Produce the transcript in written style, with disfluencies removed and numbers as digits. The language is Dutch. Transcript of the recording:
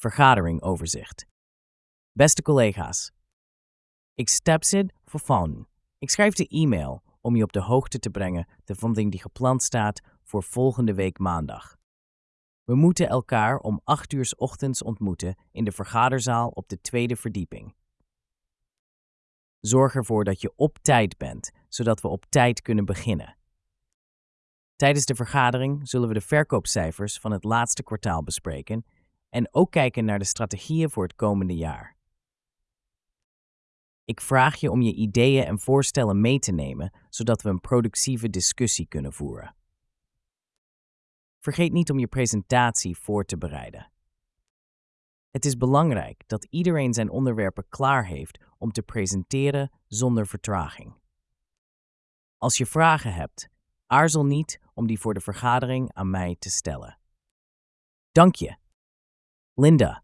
vergaderingoverzicht. Beste collega's, ik stapzit voor phone. Ik schrijf de e-mail om je op de hoogte te brengen van dingen die gepland staat voor volgende week maandag. We moeten elkaar om 8 uur 's ochtends ontmoeten in de vergaderzaal op de 2e verdieping. Zorg ervoor dat je op tijd bent, zodat we op tijd kunnen beginnen. Tijdens de vergadering zullen we de verkoopcijfers van het laatste kwartaal bespreken en ook kijken naar de strategieën voor het komende jaar. Ik vraag je om je ideeën en voorstellen mee te nemen, zodat we een productieve discussie kunnen voeren. Vergeet niet om je presentatie voor te bereiden. Het is belangrijk dat iedereen zijn onderwerpen klaar heeft om te presenteren zonder vertraging. Als je vragen hebt, aarzel niet om die voor de vergadering aan mij te stellen. Dank je. Linda.